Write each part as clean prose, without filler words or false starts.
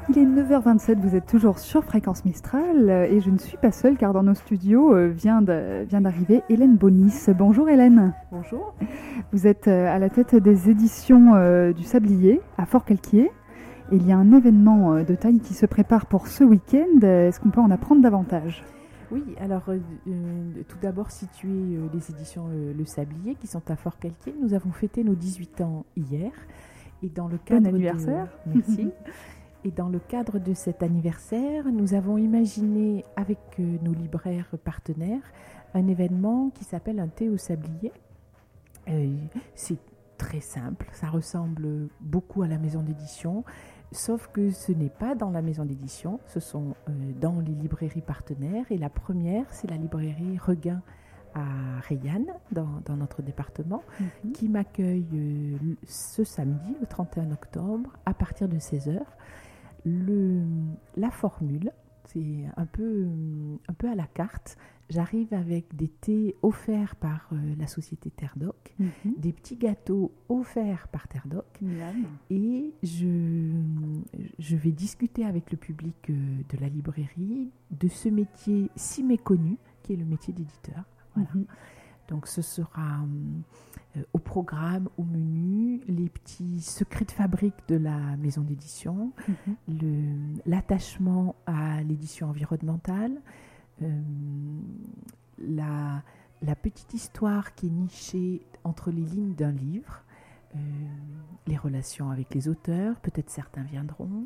Il est 9h27, vous êtes toujours sur Fréquence Mistral et je ne suis pas seule car dans nos studios vient d'arriver Hélène Bonis. Bonjour Hélène. Bonjour. Vous êtes à la tête des éditions du Sablier à Forcalquier. Et il y a un événement de taille qui se prépare pour ce week-end. Est-ce qu'on peut en apprendre davantage ? Oui, alors tout d'abord situer les éditions Le Sablier qui sont à Forcalquier. Nous avons fêté nos 18 ans hier. Et dans le cadre bon anniversaire. Merci. Et dans le cadre de cet anniversaire, nous avons imaginé avec nos libraires partenaires un événement qui s'appelle un thé au sablier. C'est très simple, ça ressemble beaucoup à la maison d'édition, sauf que ce n'est pas dans la maison d'édition, ce sont dans les librairies partenaires. Et la première, c'est la librairie Regain à Reillanne, dans notre département, qui m'accueille ce samedi, le 31 octobre, à partir de 16h. La formule, c'est un peu à la carte. J'arrive avec des thés offerts par la société Terre d'Oc, des petits gâteaux offerts par Terre d'Oc, et je vais discuter avec le public de la librairie de ce métier si méconnu qui est le métier d'éditeur. Voilà. Donc ce sera au programme, au menu, les petits secrets de fabrique de la maison d'édition, l'attachement à l'édition environnementale, la petite histoire qui est nichée entre les lignes d'un livre, les relations avec les auteurs, peut-être certains viendront,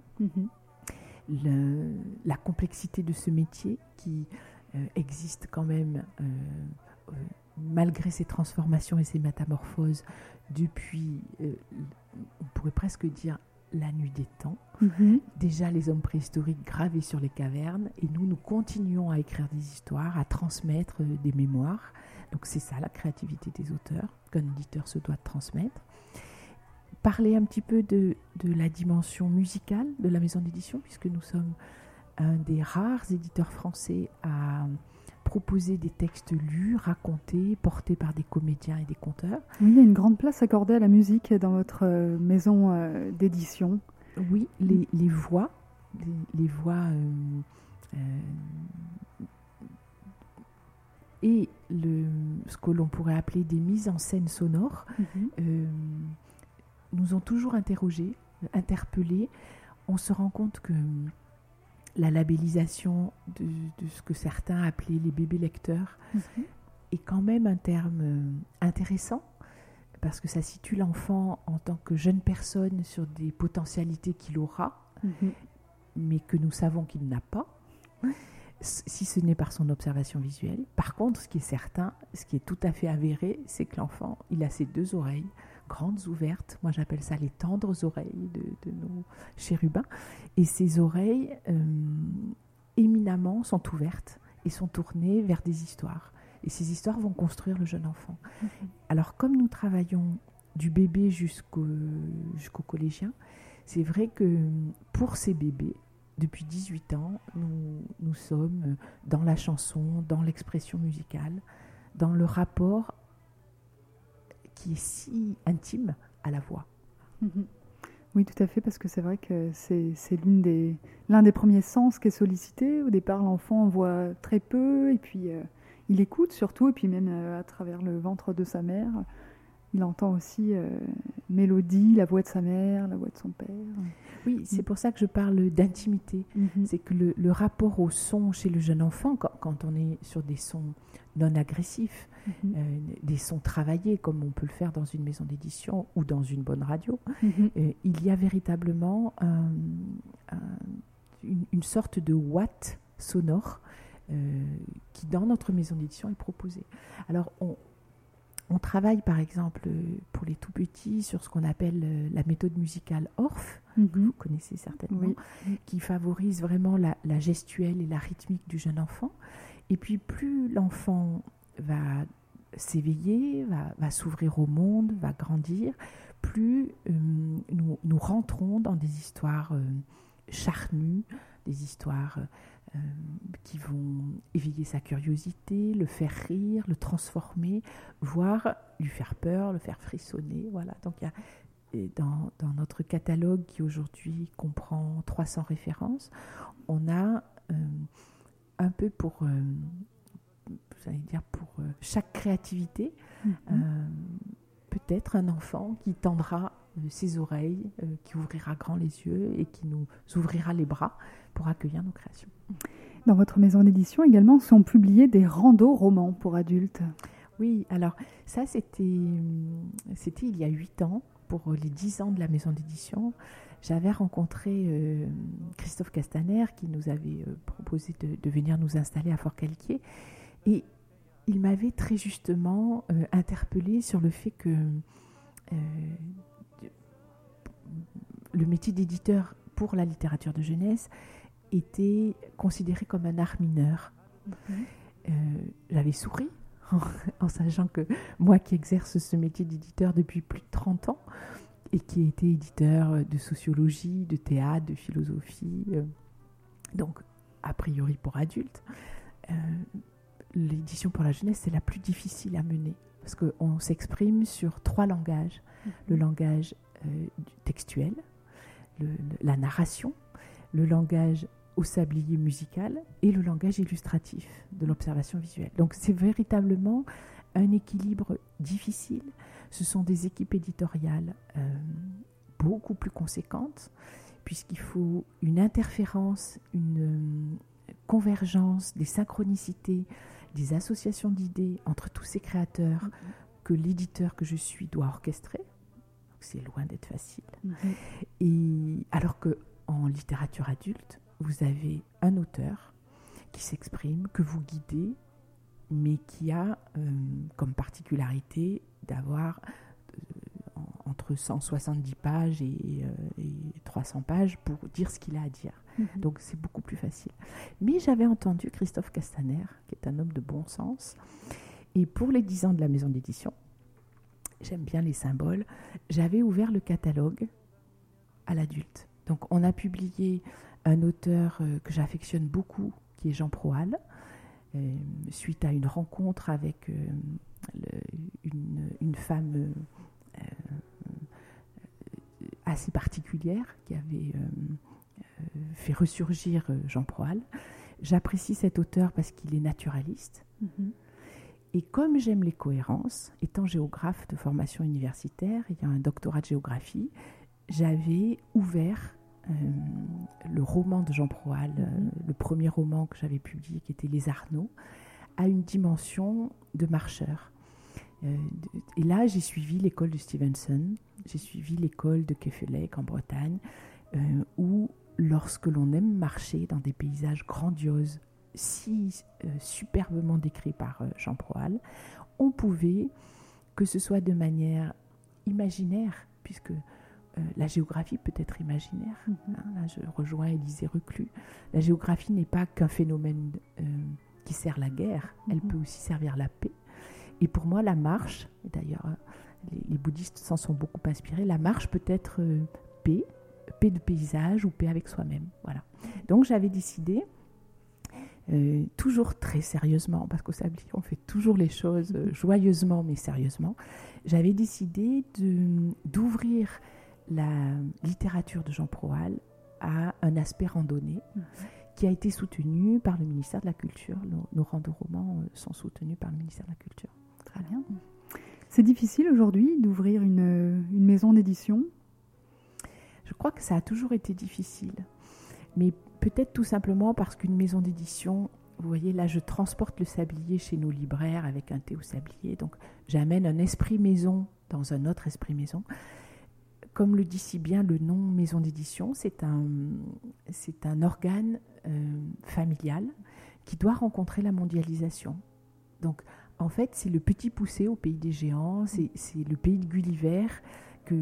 la complexité de ce métier qui existe quand même malgré ses transformations et ses métamorphoses depuis, on pourrait presque dire, la nuit des temps. Déjà les hommes préhistoriques gravés sur les cavernes, et nous continuons à écrire des histoires, à transmettre des mémoires. Donc c'est ça la créativité des auteurs, qu'un éditeur se doit de transmettre. Parler un petit peu de la dimension musicale de la maison d'édition, puisque nous sommes un des rares éditeurs français à proposer des textes lus, racontés, portés par des comédiens et des conteurs. Oui, il y a une grande place accordée à la musique dans votre maison d'édition. Oui, les voix, et ce que l'on pourrait appeler des mises en scène sonores nous ont toujours interrogés, interpellés. On se rend compte que la labellisation de ce que certains appelaient les bébés lecteurs est quand même un terme intéressant, parce que ça situe l'enfant en tant que jeune personne sur des potentialités qu'il aura, mais que nous savons qu'il n'a pas, si ce n'est par son observation visuelle. Par contre, ce qui est certain, ce qui est tout à fait avéré, c'est que l'enfant, il a ses deux oreilles grandes ouvertes, moi j'appelle ça les tendres oreilles de nos chérubins, et ces oreilles éminemment sont ouvertes et sont tournées vers des histoires, et ces histoires vont construire le jeune enfant. Alors comme nous travaillons du bébé jusqu'au collégien, c'est vrai que pour ces bébés, depuis 18 ans, nous sommes dans la chanson, dans l'expression musicale, dans le rapport qui est si intime à la voix. Oui, tout à fait, parce que c'est vrai que c'est l'un des premiers sens qui est sollicité. Au départ, l'enfant voit très peu, et puis il écoute surtout, et puis même à travers le ventre de sa mère, il entend aussi mélodie, la voix de sa mère, la voix de son père. Oui, c'est pour ça que je parle d'intimité. C'est que le rapport au son chez le jeune enfant, quand on est sur des sons non agressifs, des sons travaillés, comme on peut le faire dans une maison d'édition ou dans une bonne radio, il y a véritablement une sorte de ouate sonore qui, dans notre maison d'édition, est proposée. Alors, on travaille, par exemple, pour les tout-petits, sur ce qu'on appelle la méthode musicale Orff, que vous connaissez certainement, qui favorise vraiment la gestuelle et la rythmique du jeune enfant. Et puis, plus l'enfant va s'éveiller, va s'ouvrir au monde, va grandir, plus nous rentrons dans des histoires charnues, des histoires qui vont éveiller sa curiosité, le faire rire, le transformer, voire lui faire peur, le faire frissonner. Voilà. Donc dans notre catalogue qui aujourd'hui comprend 300 références, on a un peu pour chaque créativité, peut-être un enfant qui tendra ses oreilles, qui ouvrira grand les yeux et qui nous ouvrira les bras pour accueillir nos créations. Dans votre maison d'édition également sont publiés des randos-romans pour adultes. Oui, alors ça c'était il y a 8 ans, pour les 10 ans de la maison d'édition. J'avais rencontré Christophe Castaner qui nous avait proposé de venir nous installer à Fort-Calquier, et il m'avait très justement interpellée sur le fait que le métier d'éditeur pour la littérature de jeunesse était considéré comme un art mineur. J'avais souri en sachant que moi qui exerce ce métier d'éditeur depuis plus de 30 ans et qui ai été éditeur de sociologie, de théâtre, de philosophie, donc a priori pour adultes, l'édition pour la jeunesse c'est la plus difficile à mener parce qu'on s'exprime sur 3 langages. Le langage textuel, la narration, le langage au sablier musical et le langage illustratif de l'observation visuelle. Donc c'est véritablement un équilibre difficile. Ce sont des équipes éditoriales beaucoup plus conséquentes puisqu'il faut une interférence, une convergence, des synchronicités, des associations d'idées entre tous ces créateurs que l'éditeur que je suis doit orchestrer. Donc c'est loin d'être facile. Et alors qu'en littérature adulte, vous avez un auteur qui s'exprime, que vous guidez, mais qui a comme particularité d'avoir entre 170 pages et 300 pages pour dire ce qu'il a à dire. Donc c'est beaucoup plus facile. Mais j'avais entendu Christophe Castaner, qui est un homme de bon sens, et pour les 10 ans de la maison d'édition, j'aime bien les symboles, j'avais ouvert le catalogue à l'adulte. Donc on a publié un auteur que j'affectionne beaucoup, qui est Jean Proal, suite à une rencontre avec une femme assez particulière qui avait fait ressurgir Jean Proal. J'apprécie cet auteur parce qu'il est naturaliste. Et comme j'aime les cohérences, étant géographe de formation universitaire, ayant un doctorat de géographie, j'avais ouvert le roman de Jean Proal, le premier roman que j'avais publié, qui était Les Arnaud, à une dimension de marcheur. Et là, j'ai suivi l'école de Stevenson, j'ai suivi l'école de Kefelec en Bretagne, où lorsque l'on aime marcher dans des paysages grandioses, si superbement décrits par Jean Proal, on pouvait, que ce soit de manière imaginaire, puisque la géographie peut être imaginaire. Là, je rejoins Élisée Reclus. La géographie n'est pas qu'un phénomène qui sert la guerre, elle peut aussi servir la paix. Et pour moi, la marche, et d'ailleurs les bouddhistes s'en sont beaucoup inspirés, la marche peut être paix de paysage ou paix avec soi-même. Voilà. Donc j'avais décidé, toujours très sérieusement, parce qu'au Sablier on fait toujours les choses joyeusement mais sérieusement, j'avais décidé d'ouvrir la littérature de Jean Proal à un aspect randonnée qui a été soutenu par le ministère de la Culture. Nos randos-romans sont soutenus par le ministère de la Culture. Très bien. C'est difficile aujourd'hui d'ouvrir une maison d'édition ? Je crois que ça a toujours été difficile, mais peut-être tout simplement parce qu'une maison d'édition, vous voyez, là je transporte le sablier chez nos libraires avec un thé au sablier, donc j'amène un esprit maison dans un autre esprit maison. Comme le dit si bien le nom maison d'édition, c'est un organe familial qui doit rencontrer la mondialisation. Donc en fait c'est le petit poussé au pays des géants, c'est le pays de Gulliver que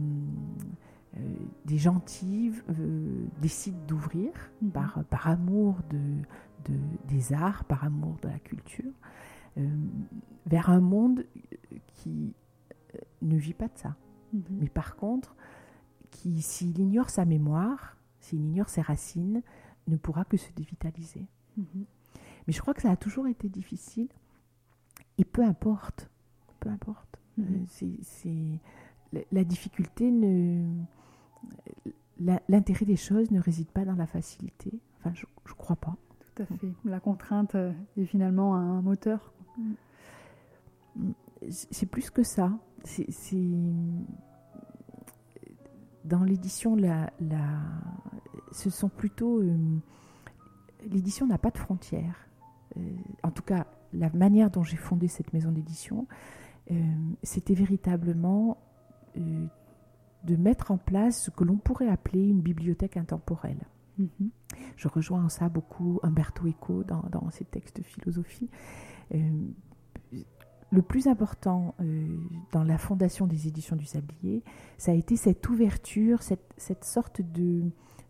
des gentils décident d'ouvrir par amour des arts, par amour de la culture, vers un monde qui ne vit pas de ça. Mais par contre, qui, s'il ignore sa mémoire, s'il ignore ses racines, ne pourra que se dévitaliser. Mais je crois que ça a toujours été difficile, et peu importe. C'est la difficulté l'intérêt des choses ne réside pas dans la facilité. Enfin, je crois pas. Tout à fait. La contrainte est finalement un moteur. C'est plus que ça. Dans l'édition, ce sont plutôt... l'édition n'a pas de frontières. En tout cas, la manière dont j'ai fondé cette maison d'édition, c'était véritablement de mettre en place ce que l'on pourrait appeler une bibliothèque intemporelle. Mm-hmm. Je rejoins en ça beaucoup Umberto Eco dans ses textes de philosophie. Le plus important dans la fondation des éditions du Sablier, ça a été cette ouverture, cette sorte de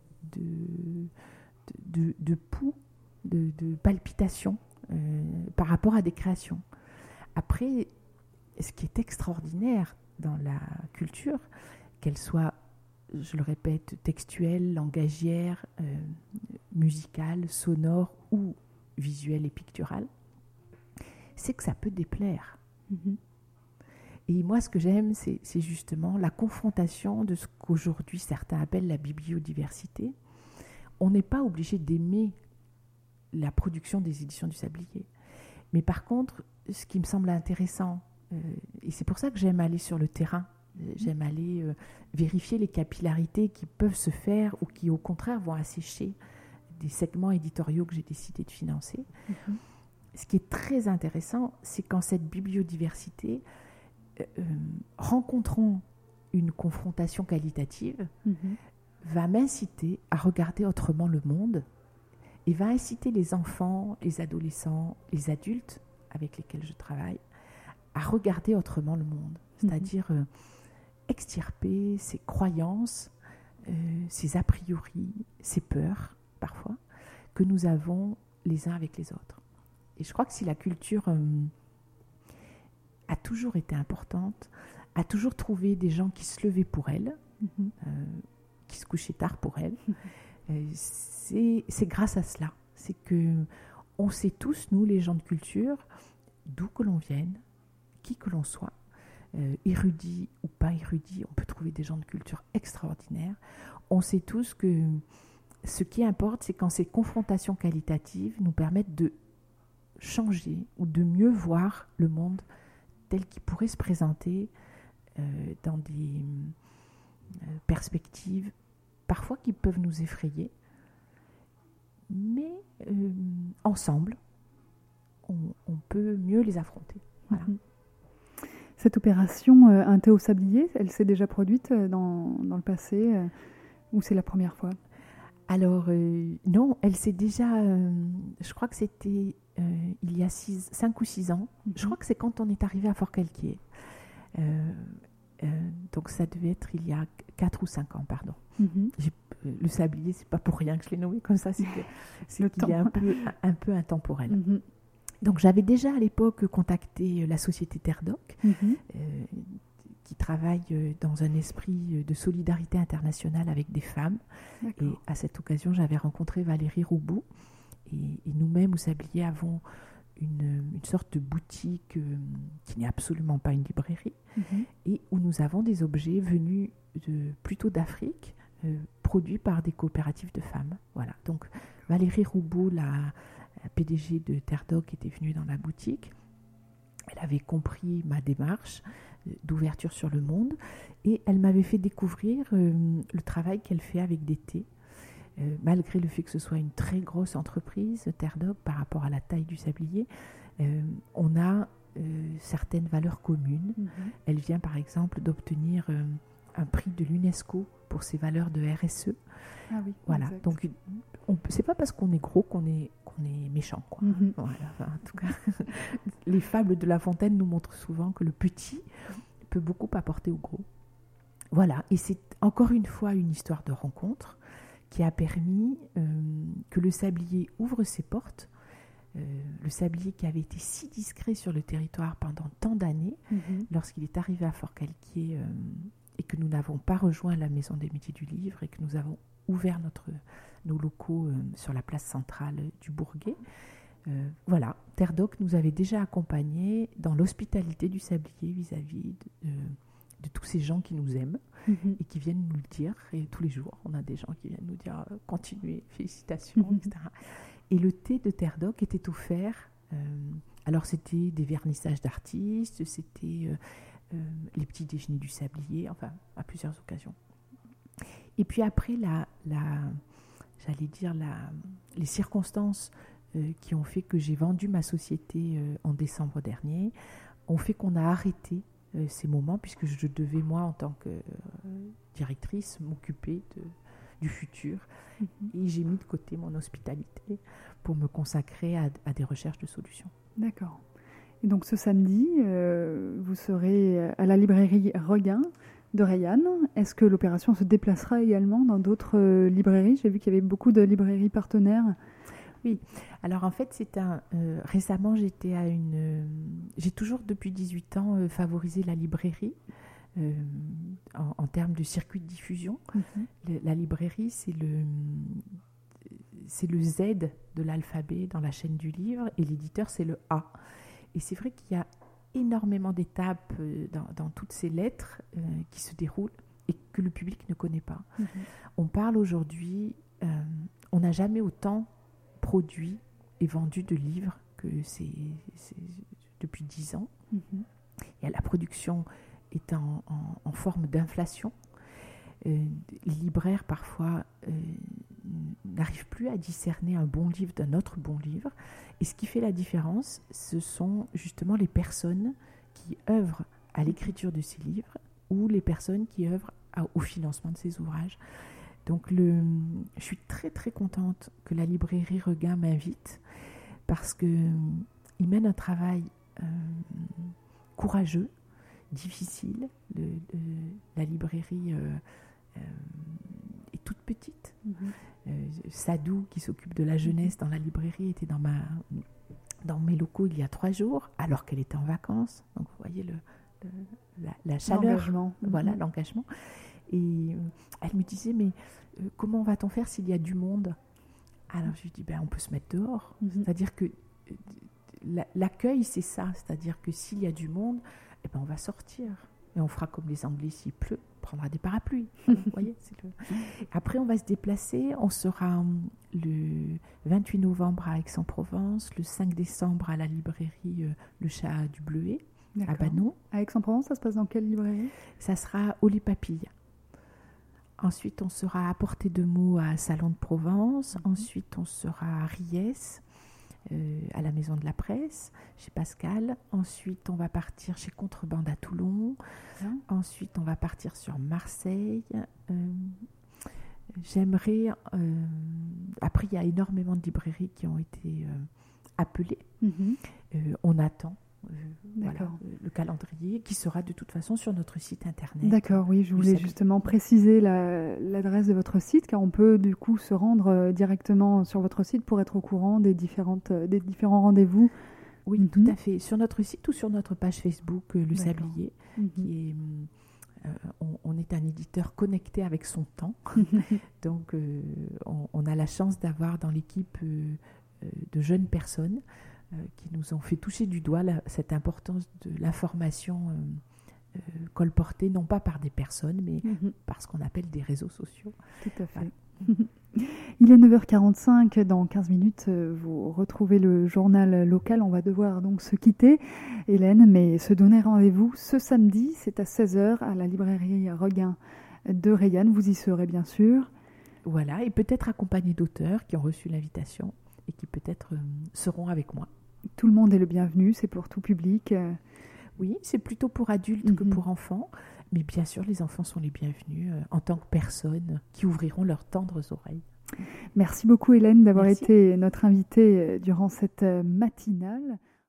pouls, de palpitation par rapport à des créations. Après, ce qui est extraordinaire dans la culture, qu'elle soit, je le répète, textuelle, langagière, musicale, sonore ou visuelle et picturale, c'est que ça peut déplaire. Mm-hmm. Et moi, ce que j'aime, c'est justement la confrontation de ce qu'aujourd'hui certains appellent la bibliodiversité. On n'est pas obligé d'aimer la production des éditions du Sablier. Mais par contre, ce qui me semble intéressant, et c'est pour ça que j'aime aller sur le terrain, j'aime aller vérifier les capillarités qui peuvent se faire ou qui, au contraire, vont assécher des segments éditoriaux que j'ai décidé de financer. Mm-hmm. Ce qui est très intéressant, c'est quand cette bibliodiversité rencontrant une confrontation qualitative, mm-hmm. va m'inciter à regarder autrement le monde et va inciter les enfants, les adolescents, les adultes avec lesquels je travaille à regarder autrement le monde. C'est-à-dire extirper ses croyances, ses a priori, ses peurs, parfois, que nous avons les uns avec les autres. Et je crois que si la culture a toujours été importante, a toujours trouvé des gens qui se levaient pour elle, qui se couchaient tard pour elle, c'est grâce à cela. C'est qu'on sait tous, nous, les gens de culture, d'où que l'on vienne, qui que l'on soit, érudit ou pas érudit, on peut trouver des gens de culture extraordinaires. On sait tous que ce qui importe, c'est quand ces confrontations qualitatives nous permettent de changer ou de mieux voir le monde tel qu'il pourrait se présenter dans des perspectives parfois qui peuvent nous effrayer, mais ensemble, on peut mieux les affronter. Voilà. Cette opération Un thé au sablier, elle s'est déjà produite dans le passé ou c'est la première fois ? Alors, non, elle s'est déjà... je crois que c'était il y a 5 ou 6 ans. Mm-hmm. Je crois que c'est quand on est arrivé à Forcalquier. Donc, ça devait être il y a 4 ou 5 ans, pardon. Mm-hmm. Le sablier, c'est pas pour rien que je l'ai nommé comme ça, c'est qu'il est un peu intemporel. Mm-hmm. Donc, j'avais déjà à l'époque contacté la société Terre Doc, qui travaille dans un esprit de solidarité internationale avec des femmes. D'accord. Et à cette occasion, j'avais rencontré Valérie Roubaud. Et nous-mêmes, au Sablier, avons une sorte de boutique qui n'est absolument pas une librairie, et où nous avons des objets venus plutôt d'Afrique, produits par des coopératives de femmes. Voilà. Donc, Valérie Roubaud, la PDG de Terre Doc, était venue dans la boutique. Elle avait compris ma démarche d'ouverture sur le monde et elle m'avait fait découvrir le travail qu'elle fait avec des thés. Malgré le fait que ce soit une très grosse entreprise, Terre Doc, par rapport à la taille du Sablier, on a certaines valeurs communes. Elle vient par exemple d'obtenir un prix de l'UNESCO pour ses valeurs de RSE. Ah oui, voilà. Exact. Donc, c'est pas parce qu'on est gros qu'on est méchant, quoi. Voilà. Enfin, en tout cas, les fables de La Fontaine nous montrent souvent que le petit peut beaucoup apporter au gros. Voilà. Et c'est encore une fois une histoire de rencontre qui a permis que le Sablier ouvre ses portes. Le Sablier qui avait été si discret sur le territoire pendant tant d'années, lorsqu'il est arrivé à Forcalquier et que nous n'avons pas rejoint la Maison des métiers du livre et que nous avons ouvert nos locaux sur la place centrale du Bourguet. Voilà, Terre Doc nous avait déjà accompagnés dans l'hospitalité du Sablier vis-à-vis de tous ces gens qui nous aiment et qui viennent nous le dire. Et tous les jours, on a des gens qui viennent nous dire continuez, félicitations, etc. Et le thé de Terre d'Oc était offert. Alors, c'était des vernissages d'artistes, c'était les petits déjeuners du sablier, enfin, à plusieurs occasions. Et puis après, les circonstances qui ont fait que j'ai vendu ma société en décembre dernier ont fait qu'on a arrêté ces moments, puisque je devais, moi, en tant que directrice, m'occuper du futur. Et j'ai mis de côté mon hospitalité pour me consacrer à des recherches de solutions. D'accord. Et donc ce samedi, vous serez à la librairie Regain de Reillanne. Est-ce que l'opération se déplacera également dans d'autres librairies ? J'ai vu qu'il y avait beaucoup de librairies partenaires. Oui, alors en fait, récemment, j'ai toujours depuis 18 ans favorisé la librairie en termes de circuit de diffusion. La librairie, c'est le Z de l'alphabet dans la chaîne du livre et l'éditeur, c'est le A. Et c'est vrai qu'il y a énormément d'étapes dans toutes ces lettres qui se déroulent et que le public ne connaît pas. On parle aujourd'hui, on n'a jamais autant produit et vendu de livres que c'est depuis 10 ans. Et la production est en forme d'inflation. Les libraires, parfois, n'arrivent plus à discerner un bon livre d'un autre bon livre. Et ce qui fait la différence, ce sont justement les personnes qui œuvrent à l'écriture de ces livres ou les personnes qui œuvrent au financement de ces ouvrages. Donc, je suis très, très contente que la librairie Regain m'invite parce qu'ils mènent un travail courageux, difficile. La librairie est toute petite. Sadou, qui s'occupe de la jeunesse dans la librairie, était dans mes locaux il y a 3 jours, alors qu'elle était en vacances. Donc, vous voyez la chaleur, l'engagement. Voilà, l'engagement. Et elle me disait, mais comment va-t-on faire s'il y a du monde ? Alors, je lui dis, on peut se mettre dehors. C'est-à-dire que l'accueil, c'est ça. C'est-à-dire que s'il y a du monde, on va sortir. Et on fera comme les Anglais, s'il pleut, on prendra des parapluies. Vous voyez, Après, on va se déplacer. On sera le 28 novembre à Aix-en-Provence, le 5 décembre à la librairie Le Chat du Bleuet, à Banon. À Aix-en-Provence, ça se passe dans quelle librairie ? Ça sera au Les Papilles. Ensuite, on sera à Portée de Meaux à Salon de Provence. Ensuite, on sera à Riès, à la Maison de la Presse, chez Pascal. Ensuite, on va partir chez Contrebande à Toulon. Ensuite, on va partir sur Marseille. J'aimerais... après, il y a énormément de librairies qui ont été appelées. On attend. Voilà, le calendrier qui sera de toute façon sur notre site internet. D'accord, oui, je voulais justement préciser l'adresse de votre site, car on peut du coup se rendre directement sur votre site pour être au courant des différents rendez-vous. Oui, tout à fait. Sur notre site ou sur notre page Facebook, Le Sablier, qui est, on est un éditeur connecté avec son temps. Donc, on a la chance d'avoir dans l'équipe de jeunes personnes qui nous ont fait toucher du doigt cette importance de l'information colportée, non pas par des personnes, mais par ce qu'on appelle des réseaux sociaux. Tout à fait. Voilà. Il est 9h45, dans 15 minutes, vous retrouvez le journal local. On va devoir donc se quitter, Hélène, mais se donner rendez-vous ce samedi, c'est à 16h à la librairie Regain de Reillanne. Vous y serez bien sûr. Voilà, et peut-être accompagné d'auteurs qui ont reçu l'invitation et qui peut-être seront avec moi. Tout le monde est le bienvenu, c'est pour tout public. Oui, c'est plutôt pour adultes que pour enfants. Mais bien sûr, les enfants sont les bienvenus en tant que personnes qui ouvriront leurs tendres oreilles. Merci beaucoup Hélène d'avoir été notre invitée durant cette matinale.